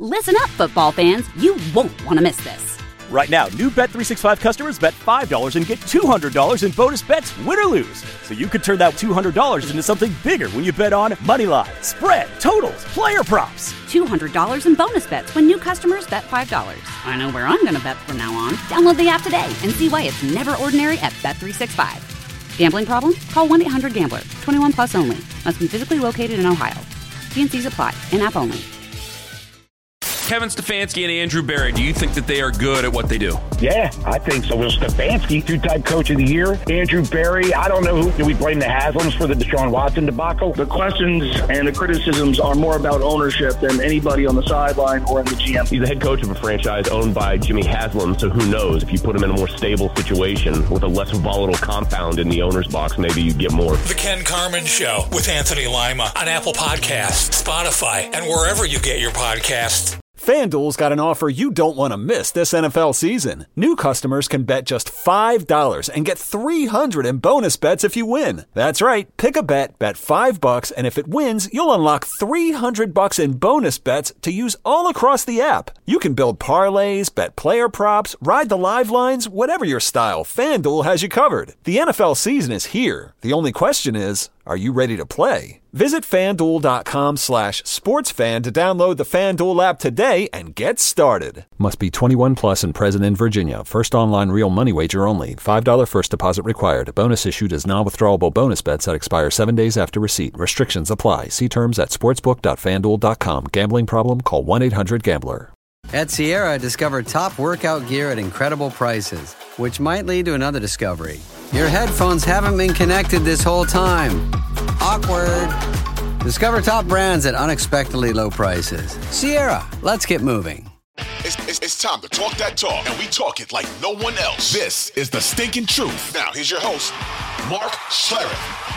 Listen up, football fans. You won't want to miss this. Right now, new Bet365 customers bet $5 and get $200 in bonus bets, win or lose. So you could turn that $200 into something bigger when you bet on money line, spread, totals, player props. $200 in bonus bets when new customers bet $5. I know where I'm going to bet from now on. Download the app today and see why it's never ordinary at Bet365. Gambling problem? Call 1-800-GAMBLER. 21 plus only. Must be physically located in Ohio. T&Cs apply. In-app only. Kevin Stefanski and Andrew Berry, do you think that they are good at what they do? Yeah, I think so. Well, Stefanski, two-time coach of the year. Andrew Berry, I don't know who. Do we blame the Haslams for the Deshaun Watson debacle? The questions and the criticisms are more about ownership than anybody on the sideline or in the GM. He's the head coach of a franchise owned by Jimmy Haslam, so who knows? If you put him in a more stable situation with a less volatile compound in the owner's box, maybe you get more. The Ken Carman Show with Anthony Lima on Apple Podcasts, Spotify, and wherever you get your podcasts. FanDuel's got an offer you don't want to miss this NFL season. New customers can bet just $5 and get $300 in bonus bets if you win. That's right. Pick a bet $5, and if it wins, you'll unlock $300 in bonus bets to use all across the app. You can build parlays, bet player props, ride the live lines, whatever your style, FanDuel has you covered. The NFL season is here. The only question is, are you ready to play? Visit FanDuel.com/sportsfan to download the FanDuel app today and get started. Must be 21 plus and present in Virginia. First online real money wager only. $5 first deposit required. Bonus issued as non-withdrawable bonus bets that expire 7 days after receipt. Restrictions apply. See terms at sportsbook.fanduel.com. Gambling problem? Call 1-800-GAMBLER. At Sierra, discover top workout gear at incredible prices, which might lead to another discovery. Your headphones haven't been connected this whole time. Awkward. Discover top brands at unexpectedly low prices. Sierra, let's get moving. It's time to talk that talk, and we talk it like no one else. This is The Stinking Truth. Now, here's your host, Mark Schlereth.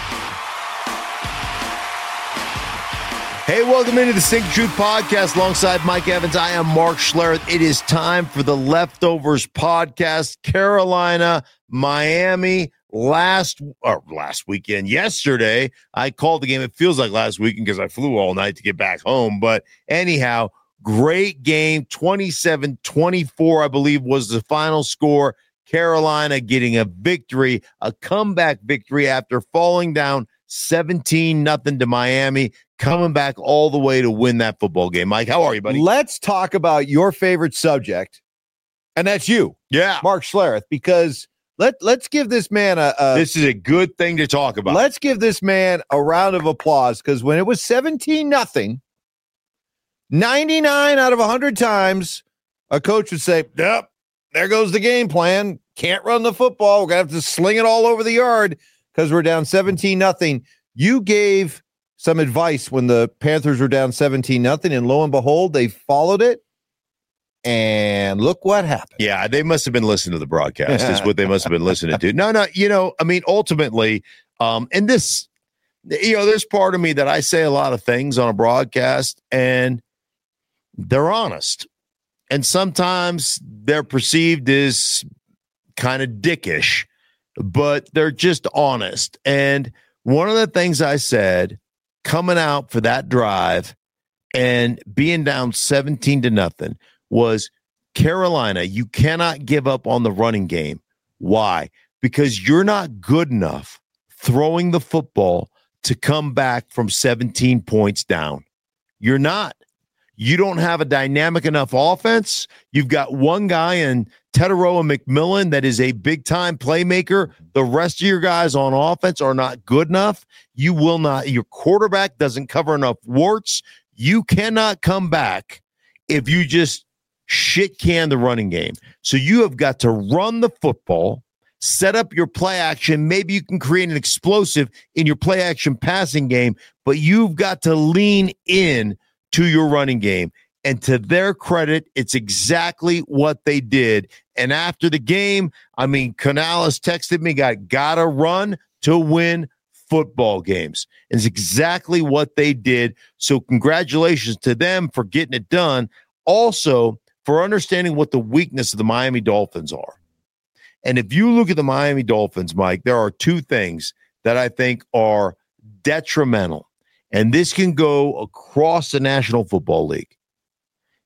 Hey, welcome into the Stinking Truth podcast alongside Mike Evans. I am Mark Schlereth. It is time for the Leftovers podcast. Carolina, Miami, last weekend, yesterday, I called the game. It feels like last weekend because I flew all night to get back home. But anyhow, great game. 27-24, I believe, was the final score. Carolina getting a victory, a comeback victory after falling down 17-0 to Miami, coming back all the way to win that football game. Mike, how are you, buddy? Let's talk about your favorite subject, and that's you. Yeah. Mark Schlereth, because let's give this man this is a good thing to talk about. Let's give this man a round of applause, because when it was 17-0, 99 out of 100 times, a coach would say, yep, there goes the game plan. Can't run the football. We're going to have to sling it all over the yard because we're down 17-0. You gave some advice when the Panthers were down 17-0, and lo and behold, they followed it. And look what happened. Yeah, they must have been listening to the broadcast, is what they must have been listening to. No, ultimately, and this, there's part of me that I say a lot of things on a broadcast, and they're honest. And sometimes they're perceived as kind of dickish, but they're just honest. And one of the things I said coming out for that drive and being down 17-0 was, Carolina, you cannot give up on the running game. Why? Because you're not good enough throwing the football to come back from 17 points down. You're not. You don't have a dynamic enough offense. You've got one guy in Teteroa McMillan that is a big-time playmaker. The rest of your guys on offense are not good enough. You will not. Your quarterback doesn't cover enough warts. You cannot come back if you just shit can the running game. So you have got to run the football, set up your play action. Maybe you can create an explosive in your play action passing game, but you've got to lean in to your running game. And to their credit, it's exactly what they did. And after the game, Canales texted me, gotta run to win football games. And it's exactly what they did. So congratulations to them for getting it done. Also, for understanding what the weakness of the Miami Dolphins are. And if you look at the Miami Dolphins, Mike, there are two things that I think are detrimental. And this can go across the National Football League.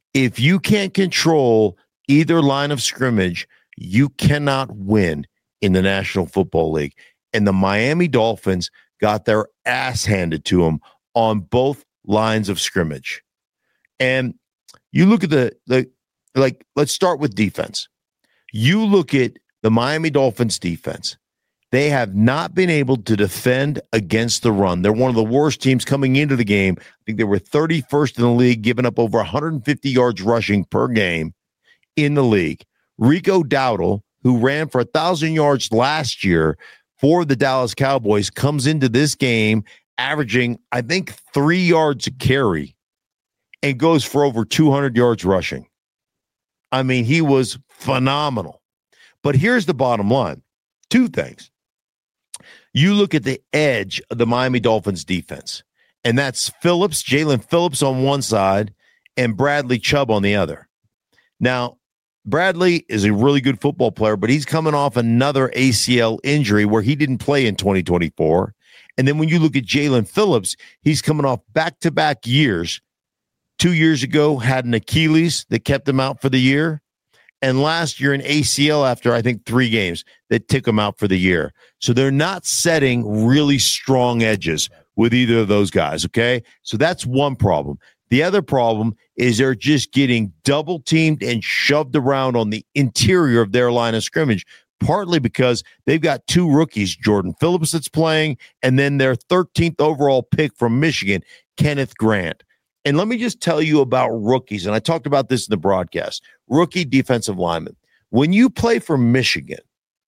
If you can't control either line of scrimmage, you cannot win in the National Football League. And the Miami Dolphins got their ass handed to them on both lines of scrimmage. And you look at let's start with defense. You look at the Miami Dolphins defense. They have not been able to defend against the run. They're one of the worst teams coming into the game. I think they were 31st in the league, giving up over 150 yards rushing per game in the league. Rico Dowdle, who ran for 1,000 yards last year for the Dallas Cowboys, comes into this game averaging, I think, 3 yards a carry and goes for over 200 yards rushing. I mean, he was phenomenal. But here's the bottom line. Two things. You look at the edge of the Miami Dolphins defense, and that's Phillips, Jalen Phillips on one side, and Bradley Chubb on the other. Now, Bradley is a really good football player, but he's coming off another ACL injury where he didn't play in 2024. And then when you look at Jalen Phillips, he's coming off back-to-back years. 2 years ago, had an Achilles that kept him out for the year. And last year, an ACL after, I think, 3 games that took him out for the year. So they're not setting really strong edges with either of those guys, okay? So that's one problem. The other problem is they're just getting double-teamed and shoved around on the interior of their line of scrimmage, partly because they've got 2 rookies, Jordan Phillips that's playing, and then their 13th overall pick from Michigan, Kenneth Grant. And let me just tell you about rookies, and I talked about this in the broadcast, rookie defensive linemen. When you play for Michigan,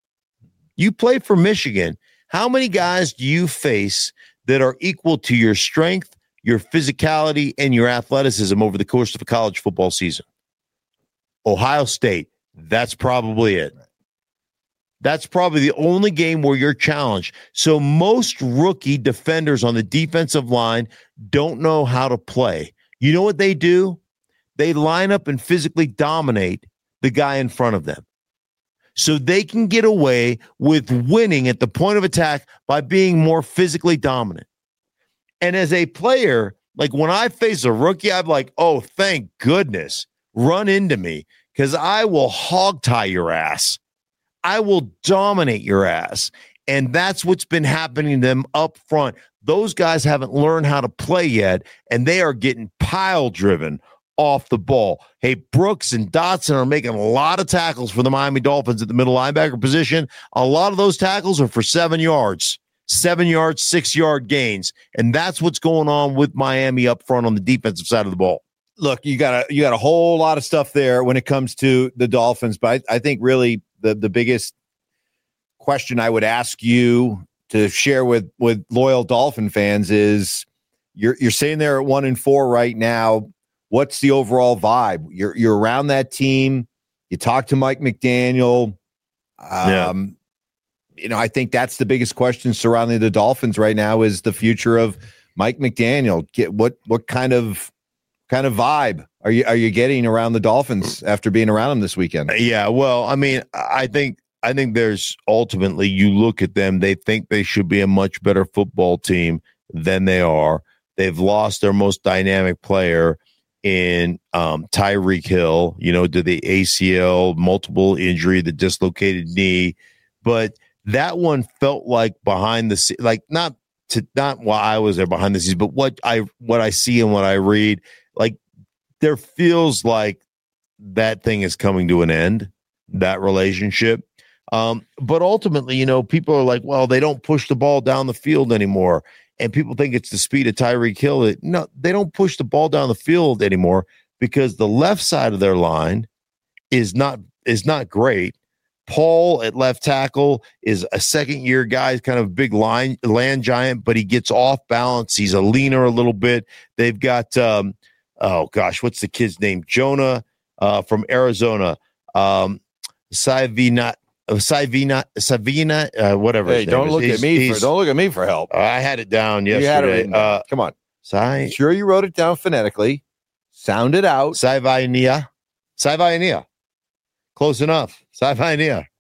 how many guys do you face that are equal to your strength, your physicality, and your athleticism over the course of a college football season? Ohio State, that's probably it. That's probably the only game where you're challenged. So most rookie defenders on the defensive line don't know how to play. You know what they do? They line up and physically dominate the guy in front of them. So they can get away with winning at the point of attack by being more physically dominant. And as a player, like when I face a rookie, I'm like, oh, thank goodness, run into me because I will hog tie your ass. I will dominate your ass. And that's what's been happening to them up front. Those guys haven't learned how to play yet, and they are getting pile driven off the ball. Hey, Brooks and Dotson are making a lot of tackles for the Miami Dolphins at the middle linebacker position. A lot of those tackles are for 7 yards. 7 yards, 6 yard gains. And that's what's going on with Miami up front on the defensive side of the ball. Look, you got a whole lot of stuff there when it comes to the Dolphins, but I think really the biggest question I would ask you to share with loyal Dolphin fans is you're saying they're at 1-4 right now. What's the overall vibe? You're around that team. You talk to Mike McDaniel. You know, I think that's the biggest question surrounding the Dolphins right now is the future of Mike McDaniel. What kind of vibe are you getting around the Dolphins after being around them this weekend? Yeah, well, I mean, I think there's ultimately you look at them, they think they should be a much better football team than they are. They've lost their most dynamic player in Tyreek Hill, to the ACL, multiple injury, the dislocated knee, but that one felt like behind the scenes, like not while I was there behind the scenes, but what I see and what I read, like there feels like that thing is coming to an end, that relationship. But ultimately, people are like, well, they don't push the ball down the field anymore. And people think it's the speed of Tyreek Hill. No, they don't push the ball down the field anymore because the left side of their line is not great. Paul at left tackle is a second-year guy. He's kind of a big land giant, but he gets off balance. He's a leaner a little bit. They've got, what's the kid's name? Jonah from Arizona. Savina, whatever. Hey, don't look at me for help. I had it down yesterday. Come on. Sure, you wrote it down phonetically. Sound it out. Savainia. Close enough. Savainia.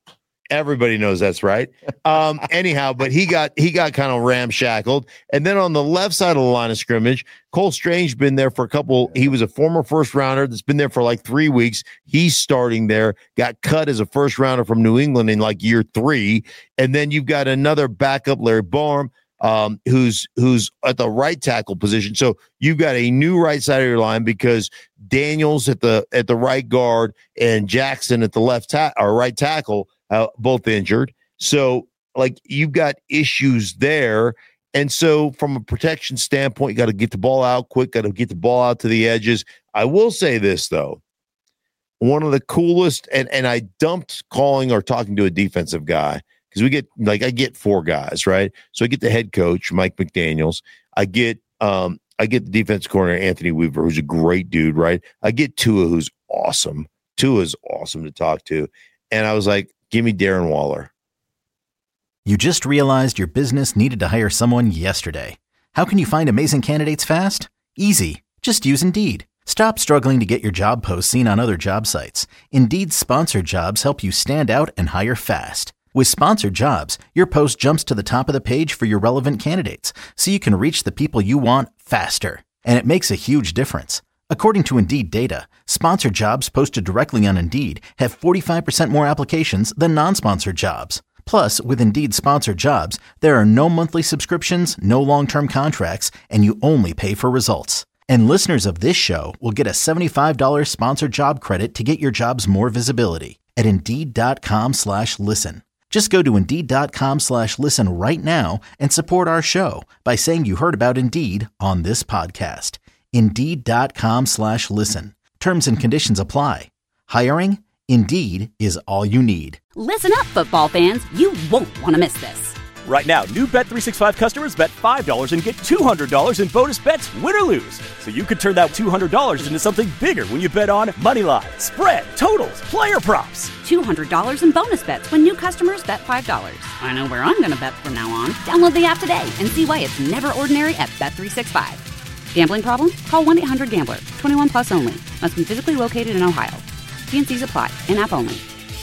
Everybody knows that's right. Anyhow, but he got kind of ramshackled. And then on the left side of the line of scrimmage, Cole Strange been there for a couple. He was a former first rounder that's been there for like 3 weeks. He's starting there, got cut as a first rounder from New England in like year 3. And then you've got another backup, Larry Borom, who's at the right tackle position. So you've got a new right side of your line because Daniels at the right guard and Jackson at the right tackle, both injured. So like you've got issues there. And so from a protection standpoint, you got to get the ball out quick, got to get the ball out to the edges. I will say this though. One of the coolest, and I dumped calling or talking to a defensive guy, because I get 4 guys, right? So I get the head coach, Mike McDaniels. I get the defense coordinator, Anthony Weaver, who's a great dude, right? I get Tua, who's awesome. Tua's awesome to talk to. And I was like, give me Darren Waller. You just realized your business needed to hire someone yesterday. How can you find amazing candidates fast? Easy. Just use Indeed. Stop struggling to get your job posts seen on other job sites. Indeed's sponsored jobs help you stand out and hire fast. With sponsored jobs, your post jumps to the top of the page for your relevant candidates, so you can reach the people you want faster. And it makes a huge difference. According to Indeed data, sponsored jobs posted directly on Indeed have 45% more applications than non-sponsored jobs. Plus, with Indeed sponsored jobs, there are no monthly subscriptions, no long-term contracts, and you only pay for results. And listeners of this show will get a $75 sponsored job credit to get your jobs more visibility at Indeed.com/listen. Just go to Indeed.com/listen right now and support our show by saying you heard about Indeed on this podcast. Indeed.com/listen. Terms and conditions apply. Hiring? Indeed is all you need. Listen up, football fans. You won't want to miss this. Right now, new Bet365 customers bet $5 and get $200 in bonus bets, win or lose. So you could turn that $200 into something bigger when you bet on money line, spread, totals, player props. $200 in bonus bets when new customers bet $5. I know where I'm going to bet from now on. Download the app today and see why it's never ordinary at Bet365. Gambling problem? Call 1-800-GAMBLER. 21 plus only. Must be physically located in Ohio. T&Cs apply. In-app only.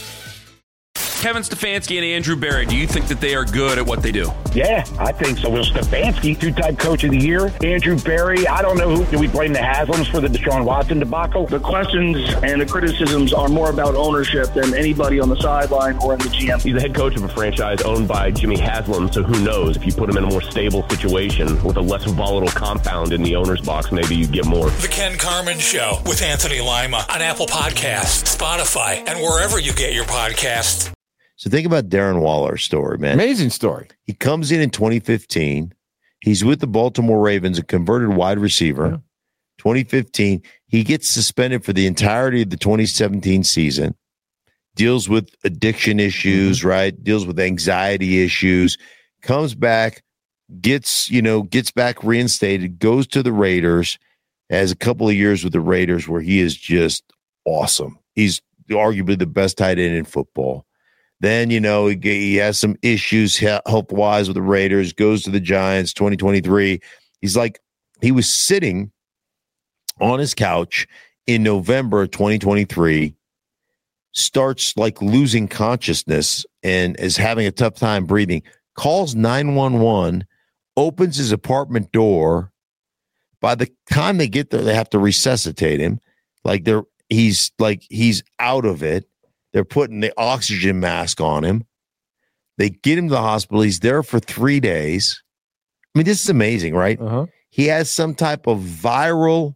Kevin Stefanski and Andrew Berry, do you think that they are good at what they do? Yeah, I think so. Will Stefanski, 2-time coach of the year. Andrew Berry, I don't know who. Do we blame the Haslams for the Deshaun Watson debacle? The questions and the criticisms are more about ownership than anybody on the sideline or in the GM. He's the head coach of a franchise owned by Jimmy Haslam, so who knows? If you put him in a more stable situation with a less volatile compound in the owner's box, maybe you get more. The Ken Carman Show with Anthony Lima on Apple Podcasts, Spotify, and wherever you get your podcasts. So think about Darren Waller's story, man. Amazing story. He comes in 2015. He's with the Baltimore Ravens, a converted wide receiver. Yeah. 2015, he gets suspended for the entirety of the 2017 season. Deals with addiction issues, right? Deals with anxiety issues. Comes back, gets back reinstated, goes to the Raiders, has a couple of years with the Raiders where he is just awesome. He's arguably the best tight end in football. Then, he has some issues health-wise with the Raiders, goes to the Giants, 2023. He was sitting on his couch in November of 2023, starts losing consciousness and is having a tough time breathing, calls 911, opens his apartment door. By the time they get there, they have to resuscitate him. He's out of it. They're putting the oxygen mask on him. They get him to the hospital. He's there for 3 days. I mean, this is amazing, right? Uh-huh. He has some type of viral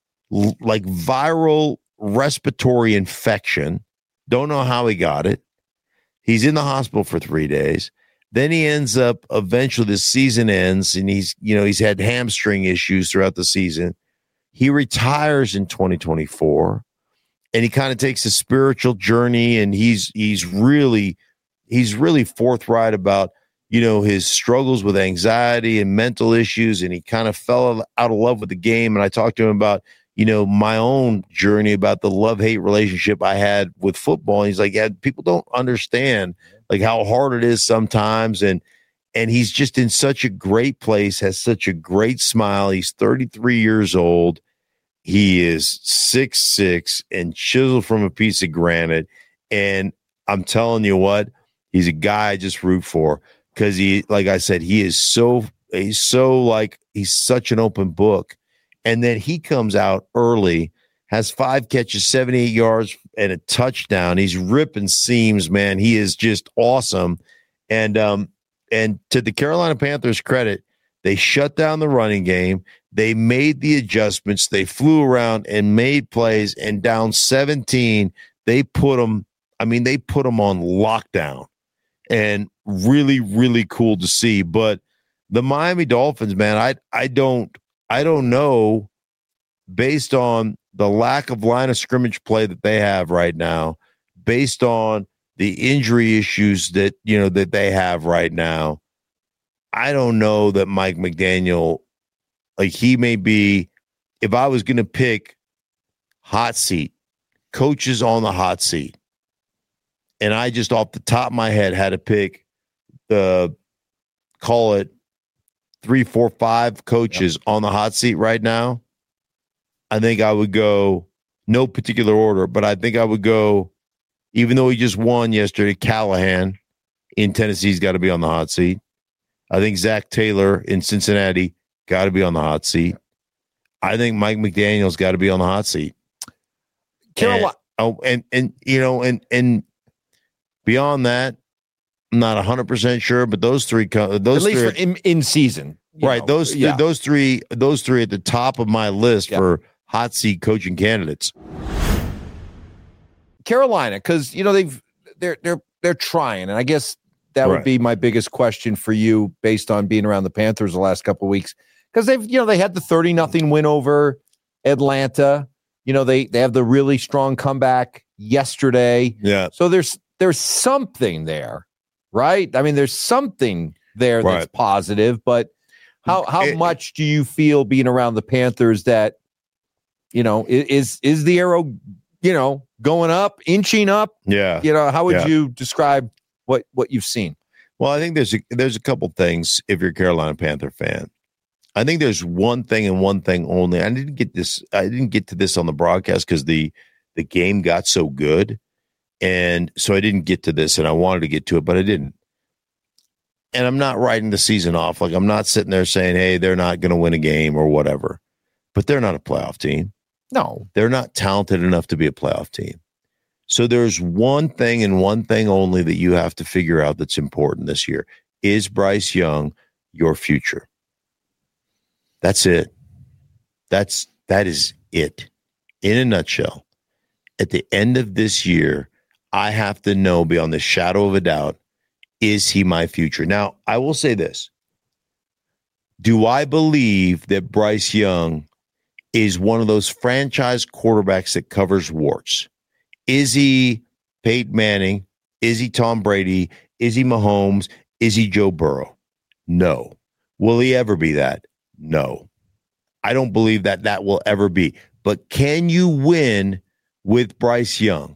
respiratory infection. Don't know how he got it. He's in the hospital for 3 days. Then he ends up, eventually the season ends, and he's had hamstring issues throughout the season. He retires in 2024. And he kind of takes a spiritual journey, and he's really forthright about, his struggles with anxiety and mental issues. And he kind of fell out of love with the game. And I talked to him about, my own journey about the love-hate relationship I had with football. And he's like, yeah, people don't understand how hard it is sometimes. And he's just in such a great place, has such a great smile. He's 33 years old. He is 6'6" and chiseled from a piece of granite. And I'm telling you what, He's a guy I just root for because he, like I said, he's such an open book. And then he comes out early, has 5 catches, 78 yards, and a touchdown. He's ripping seams, man. He is just awesome. And to the Carolina Panthers' credit, they shut down the running game. They made the adjustments. They flew around and made plays. And down 17, they put them on lockdown. And really, really cool to see. But the Miami Dolphins, man, I don't know, based on the lack of line of scrimmage play that they have right now, based on the injury issues that they have right now, I don't know that Mike McDaniel, like, he may be, if I was going to pick hot seat, coaches on the hot seat, and I just off the top of my head had to pick call it 3, 4, 5 coaches on the hot seat right now, I think I would go, no particular order, but I think I would go, even though he just won yesterday, Callahan in Tennessee's got to be on the hot seat. I think Zach Taylor in Cincinnati got to be on the hot seat. I think Mike McDaniel's got to be on the hot seat. Carolina, and beyond that, I'm not 100% sure, but those three, at least in season, right? Those three at the top of my list for hot seat coaching candidates. Carolina, because they're trying, and I guess that would be my biggest question for you, based on being around the Panthers the last couple of weeks, because they had the 30-0 win over Atlanta. They have the really strong comeback yesterday. Yeah. So there's something there, right? I mean, there's something there that's positive, but how much do you feel being around the Panthers that, is the arrow, going up, inching up? Yeah. How would you describe what you've seen? Well, I think there's a couple things if you're a Carolina Panther fan. I think there's one thing and one thing only. I didn't get to this on the broadcast because the game got so good. And so I didn't get to this, and I wanted to get to it, but I didn't. And I'm not writing the season off. Like, I'm not sitting there saying, hey, they're not going to win a game or whatever. But they're not a playoff team. No. They're not talented enough to be a playoff team. So there's one thing and one thing only that you have to figure out that's important this year. Is Bryce Young your future? That's it. That is it. In a nutshell, at the end of this year, I have to know beyond the shadow of a doubt, is he my future? Now, I will say this. Do I believe that Bryce Young is one of those franchise quarterbacks that covers warts? Is he Peyton Manning? Is he Tom Brady? Is he Mahomes? Is he Joe Burrow? No. Will he ever be that? No. I don't believe that will ever be. But can you win with Bryce Young?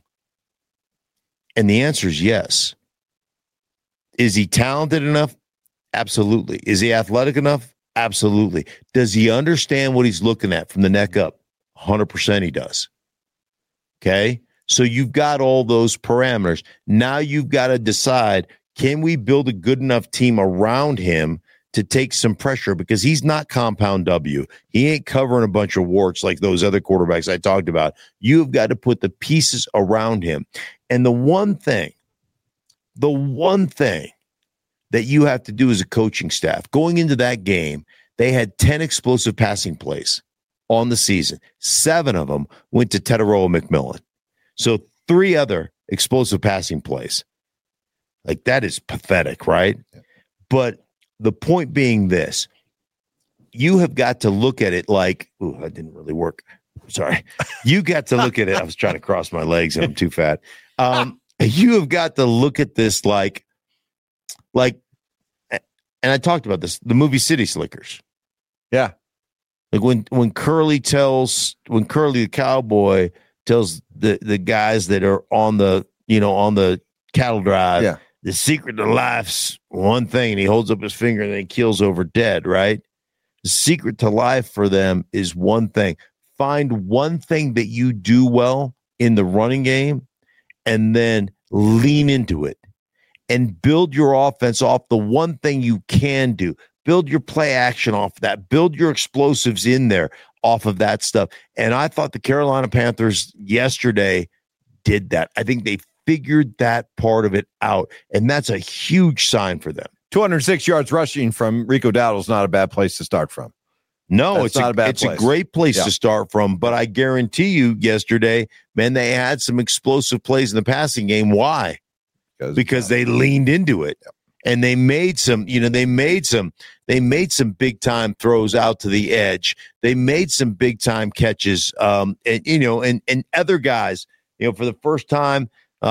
And the answer is yes. Is he talented enough? Absolutely. Is he athletic enough? Absolutely. Does he understand what he's looking at from the neck up? 100% he does. Okay? So you've got all those parameters. Now you've got to decide, can we build a good enough team around him to take some pressure? Because he's not compound W. He ain't covering a bunch of warts like those other quarterbacks I talked about. You've got to put the pieces around him. And the one thing that you have to do as a coaching staff, going into that game, they had 10 explosive passing plays on the season. 7 of them went to Tetairoa McMillan. So 3 other explosive passing plays. Like, that is pathetic, right? Yeah. But the point being this, you have got to look at it like, ooh, that didn't really work. Sorry. You got to look at it. I was trying to cross my legs and I'm too fat. You have got to look at this like, and I talked about this, the movie City Slickers. Yeah. Like when Curly the cowboy tells the guys that are on the cattle drive, yeah, the secret to life's one thing, and he holds up his finger and then he keels over dead, right? The secret to life for them is one thing. Find one thing that you do well in the running game and then lean into it. and build your offense off the one thing you can do. Build your play action off that. Build your explosives in there off of that stuff. And I thought the Carolina Panthers yesterday did that. I think they figured that part of it out, and that's a huge sign for them. 206 yards rushing from Rico Dowdle is not a bad place to start from. No, it's not a bad place. It's a great place to start from, but I guarantee you yesterday, man, they had some explosive plays in the passing game. Why? Because they leaned into it. And they made some, they made some big time throws out to the edge. They made some big time catches. And other guys, for the first time,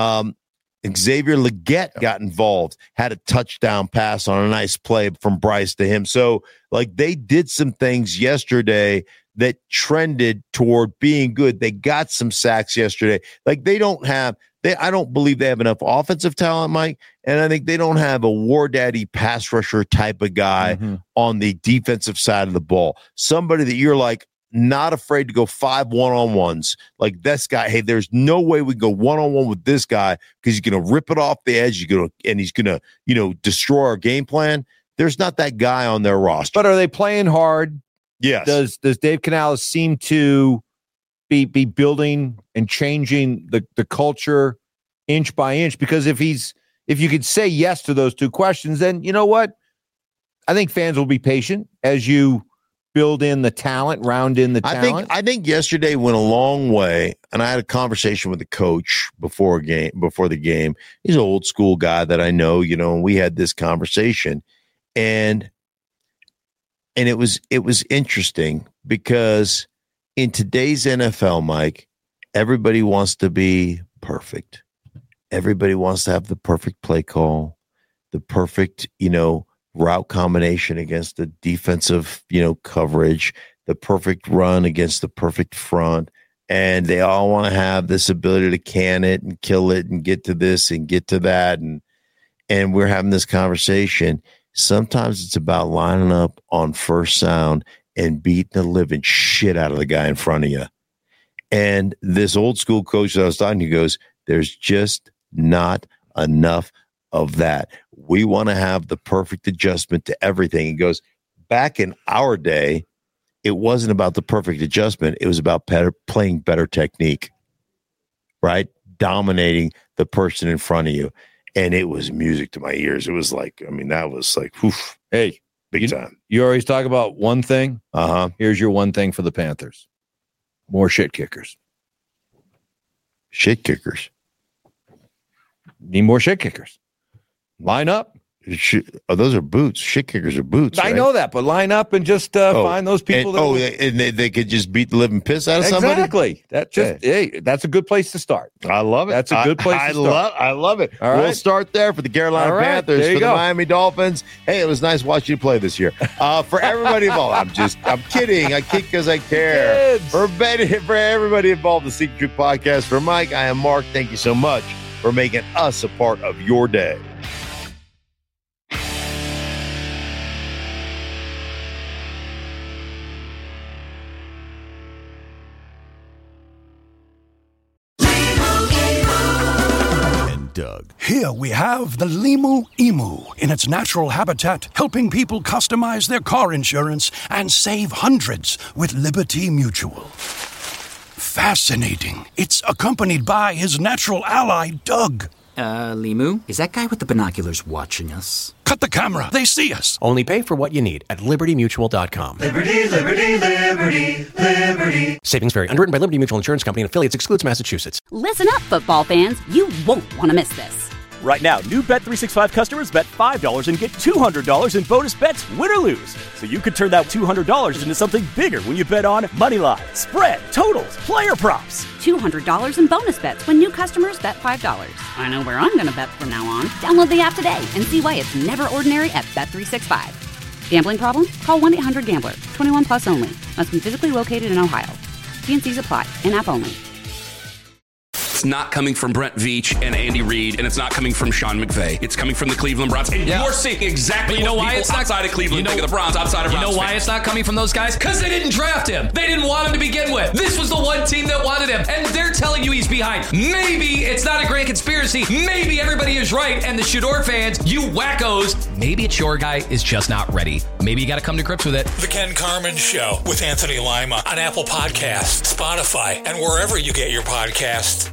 Xavier Legette got involved, had a touchdown pass on a nice play from Bryce to him. So, they did some things yesterday that trended toward being good. They got some sacks yesterday. I don't believe they have enough offensive talent, Mike, and I think they don't have a war daddy pass rusher type of guy on the defensive side of the ball. Somebody that you're not afraid to go 5 one-on-ones. This guy, hey, there's no way we go one-on-one with this guy because he's going to rip it off the edge. He's going to, destroy our game plan. There's not that guy on their roster. But are they playing hard? Yes. Does Dave Canales seem to be building and changing the culture inch by inch? Because if you could say yes to those two questions, then you know what? I think fans will be patient as you build in the talent, round in the talent. I think yesterday went a long way, and I had a conversation with the coach before the game. He's an old school guy that I know, and we had this conversation, and it was interesting because in today's NFL, Mike, everybody wants to be perfect. Everybody wants to have the perfect play call, the perfect, route combination against the defensive, coverage, the perfect run against the perfect front. And they all want to have this ability to can it and kill it and get to this and get to that. And we're having this conversation. Sometimes it's about lining up on first sound and beating the living shit out of the guy in front of you. And this old school coach that I was talking to goes, there's just not enough of that. We want to have the perfect adjustment to everything. He goes, back in our day, it wasn't about the perfect adjustment. It was about playing better technique, right? Dominating the person in front of you. And it was music to my ears. It was that was whew, hey, big time. You always talk about one thing. Here's your one thing for the Panthers. More shit kickers. Shit kickers. Need more shit kickers. Line up. Those are boots. Shit kickers are boots. I know that, but line up and just find those people. And they could just beat the living piss out of somebody. Exactly. That's a good place to start. I love it. That's a good place to start. I love it. All right. We'll start there for the Carolina Panthers, for the Miami Dolphins. Hey, it was nice watching you play this year. For everybody involved, I'm kidding. I kid because I care. For everybody involved in the Secret Truth Podcast, for Mike, I am Mark. Thank you so much for making us a part of your day. Doug. Here we have the Limu Emu in its natural habitat, helping people customize their car insurance and save hundreds with Liberty Mutual. Fascinating. It's accompanied by his natural ally, Doug. Limu, is that guy with the binoculars watching us? Cut the camera. They see us. Only pay for what you need at LibertyMutual.com. Liberty, liberty, liberty, liberty. Savings vary. Underwritten by Liberty Mutual Insurance Company and affiliates. Excludes Massachusetts. Listen up, football fans. You won't want to miss this. Right now, new Bet365 customers bet $5 and get $200 in bonus bets, win or lose. So you could turn that $200 into something bigger when you bet on moneyline, spread, totals, player props. $200 in bonus bets when new customers bet $5. I know where I'm going to bet from now on. Download the app today and see why it's never ordinary at Bet365. Gambling problem? Call 1-800-GAMBLER. 21 plus only. Must be physically located in Ohio. T&Cs apply. In-app only. it's not coming from Brent Veach and Andy Reid, and it's not coming from Sean McVay. It's coming from the Cleveland Browns. And you're seeing exactly what people outside of Cleveland think of the Browns, outside of Browns. You know why fans. it's not coming from those guys? Because they didn't draft him. They didn't want him to begin with. This was the one team that wanted him, and they're telling you he's behind. Maybe it's not a grand conspiracy. Maybe everybody is right, and the Shador fans, you wackos, maybe it's your guy is just not ready. Maybe you got to come to grips with it. The Ken Carman Show with Anthony Lima on Apple Podcasts, Spotify, and wherever you get your podcasts.